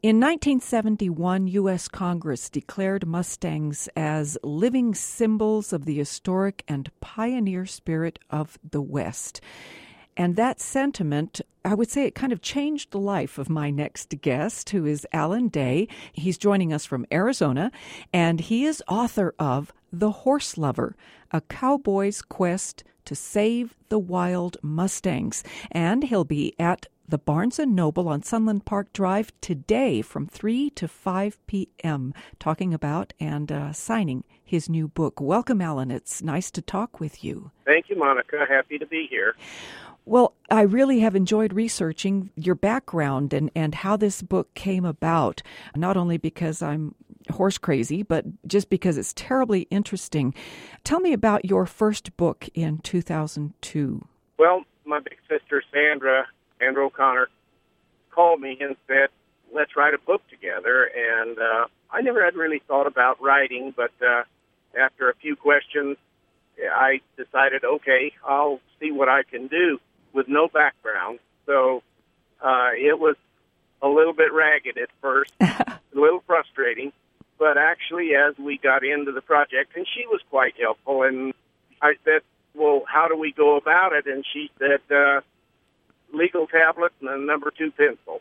In 1971, U.S. Congress declared Mustangs as living symbols of the historic and pioneer spirit of the West. And that sentiment, I would say it kind of changed the life of my next guest, who is Alan Day. He's joining us from Arizona, and he is author of The Horse Lover, A Cowboy's Quest to Save the Wild Mustangs. And he'll be at the Barnes & Noble on Sunland Park Drive today from 3 to 5 p.m., talking about and signing his new book. Welcome, Alan. It's nice to talk with you. Thank you, Monica. Happy to be here. Well, I really have enjoyed researching your background and how this book came about, not only because I'm horse crazy, but just because it's terribly interesting. Tell me about your first book in 2002. Well, my big sister, Sandra O'Connor, called me and said, let's write a book together. And I never had really thought about writing, but after a few questions, I decided, okay, I'll see what I can do with no background. So it was a little bit ragged at first, a little frustrating. But actually, as we got into the project, and she was quite helpful, and I said, well, how do we go about it? And she said, legal tablet and a number 2 pencil.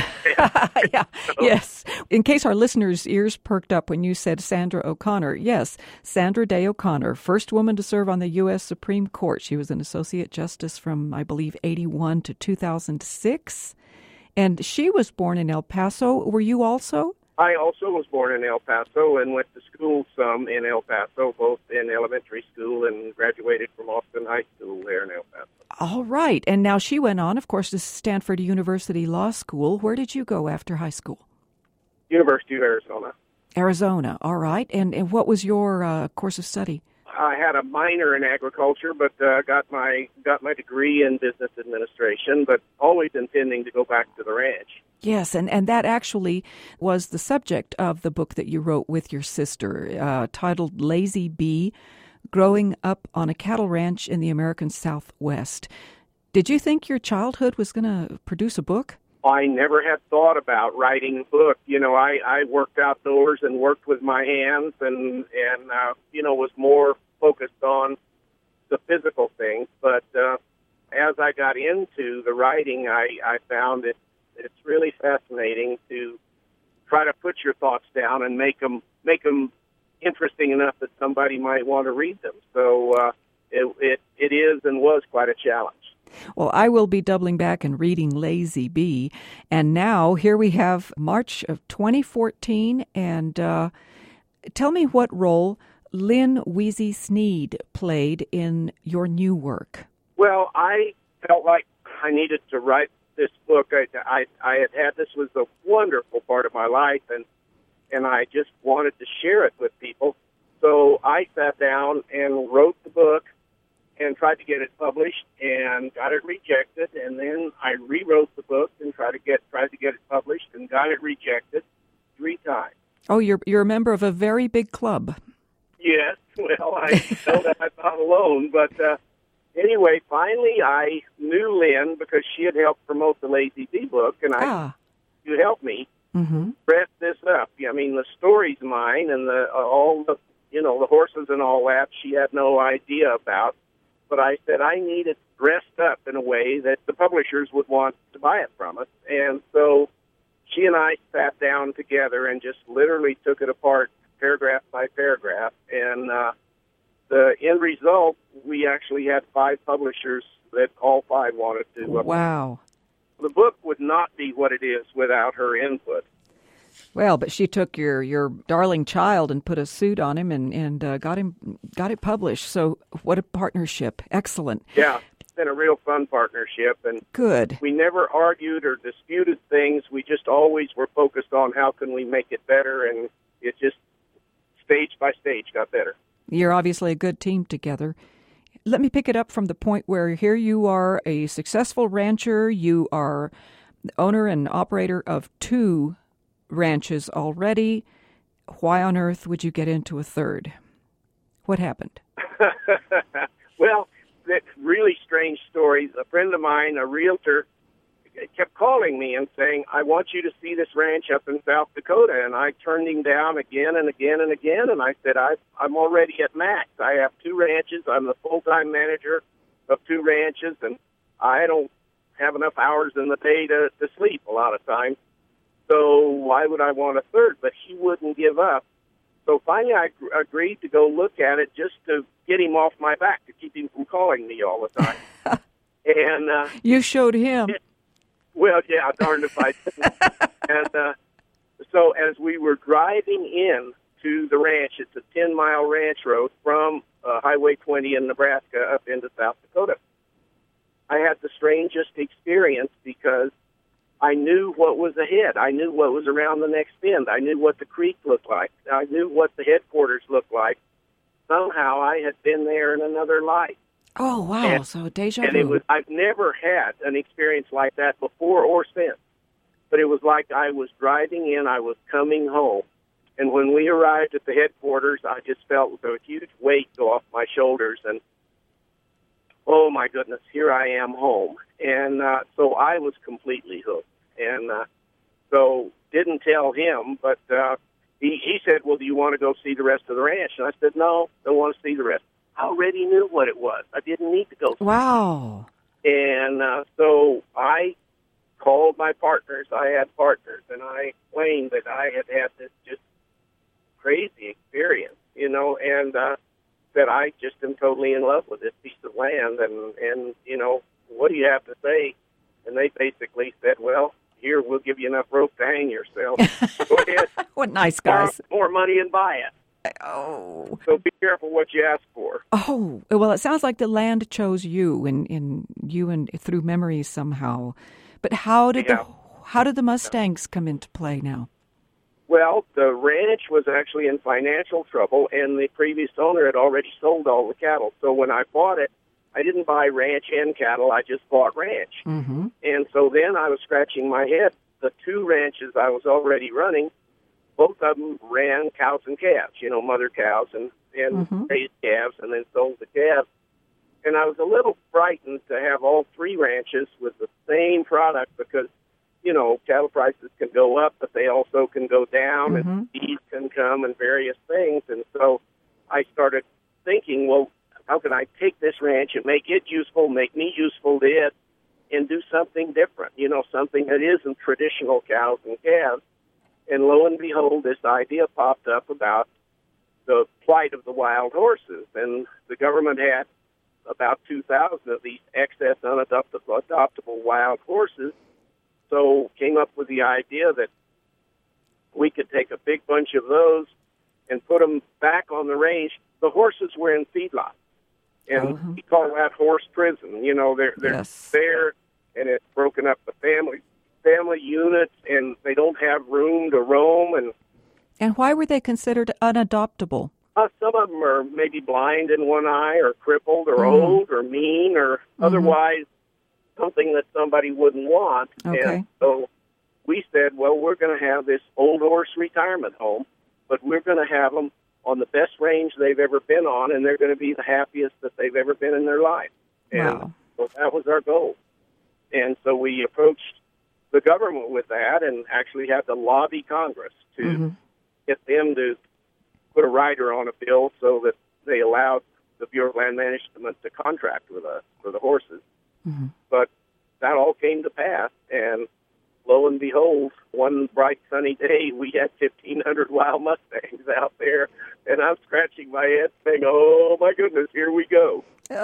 Yeah. Yes. In case our listeners' ears perked up when you said Sandra O'Connor, yes, Sandra Day O'Connor, first woman to serve on the U.S. Supreme Court. She was an Associate Justice from, I believe, 81 to 2006. And she was born in El Paso. Were you also? I also was born in El Paso and went to school some in El Paso, both in elementary school and graduated from Austin High School there in El Paso. All right. And now she went on, of course, to Stanford University Law School. Where did you go after high school? University of Arizona. Arizona. All right. And what was your course of study? I had a minor in agriculture, but got my degree in business administration, but always intending to go back to the ranch. Yes, and that actually was the subject of the book that you wrote with your sister, titled Lazy Bee, Growing Up on a Cattle Ranch in the American Southwest. Did you think your childhood was going to produce a book? I never had thought about writing a book. You know, I worked outdoors and worked with my hands and was more focused on the physical things. But as I got into the writing, I found it's really fascinating to try to put your thoughts down and make them interesting enough that somebody might want to read them. So it is and was quite a challenge. Well, I will be doubling back and reading Lazy Bee. And now here we have March of 2014. And tell me what role Lynn Weezy Sneed played in your new work. Well, I felt like I needed to write this book. I had this was a wonderful part of my life, and I just wanted to share it with people. So I sat down and wrote the book and tried to get it published and got it rejected. And then I rewrote the book and tried to get it published and got it rejected 3 times. Oh, you're a member of a very big club. Yes, well, I know that I'm not alone, but anyway, finally I knew Lynn because she had helped promote the Lazy Bee book, and you helped me dress this up. I mean, the story's mine, and all the horses and all that she had no idea about. But I said I need it dressed up in a way that the publishers would want to buy it from us, and so she and I sat down together and just literally took it apart paragraph by paragraph, and the end result, we actually had 5 publishers that all 5 wanted to. Wow. The book would not be what it is without her input. Well, but she took your darling child and put a suit on him and got it published. So what a partnership. Excellent. Yeah, it's been a real fun partnership. And good. We never argued or disputed things. We just always were focused on how can we make it better, and it just stage by stage got better. You're obviously a good team together. Let me pick it up from the point where here you are a successful rancher. You are the owner and operator of 2 ranches already. Why on earth would you get into a 3rd? What happened? Well, that's really strange stories. A friend of mine, a realtor, kept calling me and saying, I want you to see this ranch up in South Dakota. And I turned him down again and again and again. And I said, I'm already at max. I have 2 ranches. I'm the full-time manager of 2 ranches, and I don't have enough hours in the day to sleep a lot of times. So why would I want a 3rd? But he wouldn't give up. So finally I agreed to go look at it just to get him off my back, to keep him from calling me all the time. And you showed him. Well, yeah, darned if I didn't. And so as we were driving in to the ranch, it's a 10-mile ranch road from Highway 20 in Nebraska up into South Dakota, I had the strangest experience because I knew what was ahead. I knew what was around the next bend. I knew what the creek looked like. I knew what the headquarters looked like. Somehow I had been there in another life. Oh, wow. So deja vu. I've never had an experience like that before or since. But it was like I was driving in, I was coming home. And when we arrived at the headquarters, I just felt a huge weight go off my shoulders. And, oh, my goodness, here I am home. And so I was completely hooked. And so didn't tell him, but he said, well, do you want to go see the rest of the ranch? And I said, no, don't want to see the rest. I already knew what it was. I didn't need to go. Wow. And so I called my partners. I had partners, and I explained that I had had this just crazy experience, and that I just am totally in love with this piece of land. And what do you have to say? And they basically said, well, here, we'll give you enough rope to hang yourself. Go ahead. What nice guys. More money and buy it. Oh. So be careful what you ask for. Oh, well, it sounds like the land chose you and through memories somehow. But how did the Mustangs come into play now? Well, the ranch was actually in financial trouble, and the previous owner had already sold all the cattle. So when I bought it, I didn't buy ranch and cattle. I just bought ranch. Mm-hmm. And so then I was scratching my head. The 2 ranches I was already running, both of them ran cows and calves, mother cows and mm-hmm. raised calves and then sold the calves. And I was a little frightened to have all 3 ranches with the same product because, cattle prices can go up, but they also can go down, mm-hmm. and fees can come and various things. And so I started thinking, well, how can I take this ranch and make it useful, make me useful to it, and do something different, something that isn't traditional cows and calves. And lo and behold, this idea popped up about the plight of the wild horses. And the government had about 2,000 of these excess unadoptable wild horses. So came up with the idea that we could take a big bunch of those and put them back on the range. The horses were in feedlots. And we call that horse prison. They're yes. there, and it's broken up the family units, and they don't have room to roam. And why were they considered unadoptable? Some of them are maybe blind in one eye, or crippled, or old, or mean, or otherwise something that somebody wouldn't want. Okay. And so we said, well, we're going to have this old horse retirement home, but we're going to have them on the best range they've ever been on, and they're going to be the happiest that they've ever been in their life. And so that was our goal. And so we approached the government with that and actually had to lobby Congress to get them to put a rider on a bill so that they allowed the Bureau of Land Management to contract with us for the horses. Mm-hmm. But that all came to pass, and lo and behold, one bright sunny day, we had 1,500 wild Mustangs out there, and I'm scratching my head saying, oh, my goodness, here we go.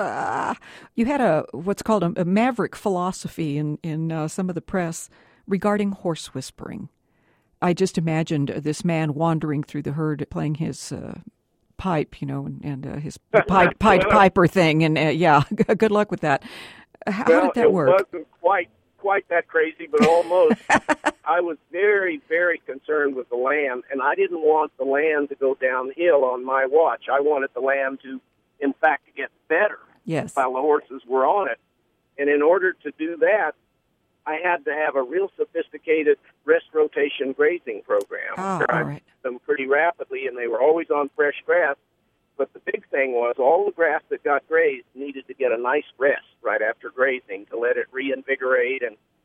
You had what's called a maverick philosophy in some of the press regarding horse whispering. I just imagined this man wandering through the herd playing his pipe, and his Pied Piper thing, and good luck with that. How did that work? It wasn't quite that crazy, but almost. I was very, very concerned with the land, and I didn't want the land to go downhill on my watch. I wanted the land to, in fact, get better while the horses were on it. And in order to do that, I had to have a real sophisticated rest rotation grazing program. I did them pretty rapidly, and they were always on fresh grass. But the big thing was all the grass that got grazed needed to get a nice rest right after grazing to let it reinvigorate and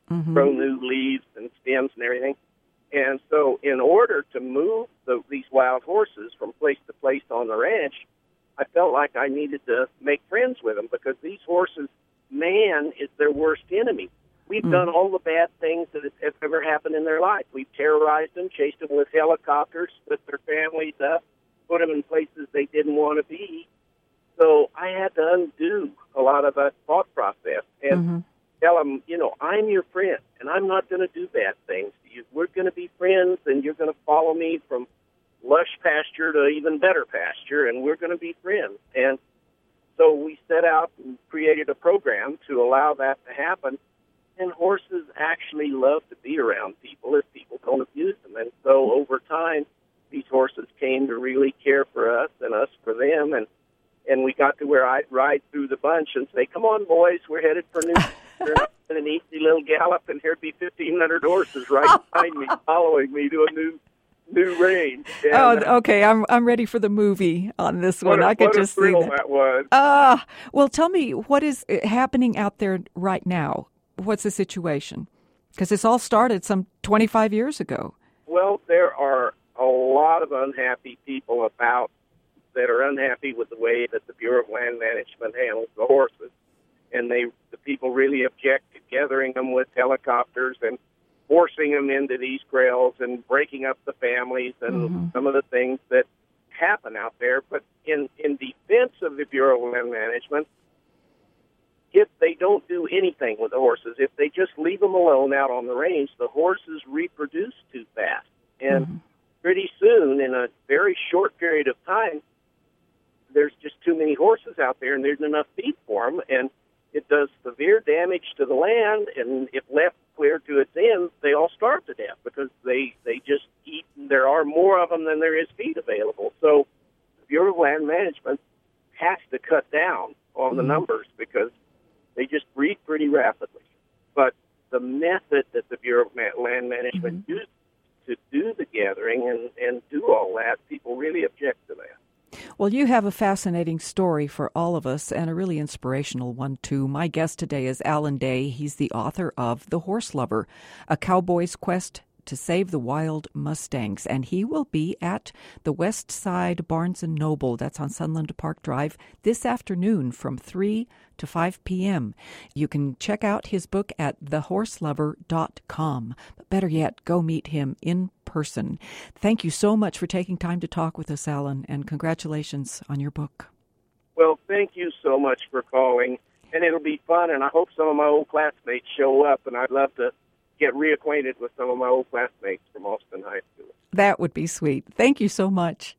grow new leaves and stems and everything. And so in order to move these wild horses from place to place on the ranch, I felt like I needed to make friends with them because these horses, man is their worst enemy. We've done all the bad things that have ever happened in their life. We've terrorized them, chased them with helicopters, split their families up, put them in places they didn't want to be. So I had to undo a lot of that thought process and tell them, I'm your friend, and I'm not going to do bad things to you. We're going to be friends, and you're going to follow me from lush pasture to even better pasture, and we're going to be friends. And so we set out and created a program to allow that to happen. And horses actually love to be around people if people don't abuse them. And so over time, these horses came to really care for us and us for them. And we got to where I'd ride through the bunch and say, come on, boys, we're headed for New Hampshire. An easy little gallop, and here'd be 1,500 horses right behind me, following me to a new range. And, okay. I'm ready for the movie on this one. I could just see that was. Well, tell me, what is happening out there right now? What's the situation? Because this all started some 25 years ago. Well, there are a lot of unhappy people about that are unhappy with the way that the Bureau of Land Management handles the horses. And the people really object to gathering them with helicopters and forcing them into these krails and breaking up the families and some of the things that happen out there. But in defense of the Bureau of Land Management, if they don't do anything with the horses, if they just leave them alone out on the range, the horses reproduce too fast. And pretty soon, in a very short period of time, there's just too many horses out there, and there's enough feed for them, and it does severe damage to the land, and if left clear to its ends, they all starve to death because they just eat, and there are more of them than there is feed available. So the Bureau of Land Management has to cut down on the numbers because they just breed pretty rapidly. But the method that the Bureau of Land Management used to do the gathering and do all that, people really object to that. Well, you have a fascinating story for all of us and a really inspirational one, too. My guest today is Alan Day. He's the author of The Horse Lover, A Cowboy's Quest to Save the Wild Mustangs. And he will be at the West Side Barnes & Noble, that's on Sunland Park Drive, this afternoon from 3 to 5 p.m. You can check out his book at thehorselover.com. But better yet, go meet him in person. Thank you so much for taking time to talk with us, Alan, and congratulations on your book. Well, thank you so much for calling, and it'll be fun, and I hope some of my old classmates show up, and I'd love to get reacquainted with some of my old classmates from Austin High School. That would be sweet. Thank you so much.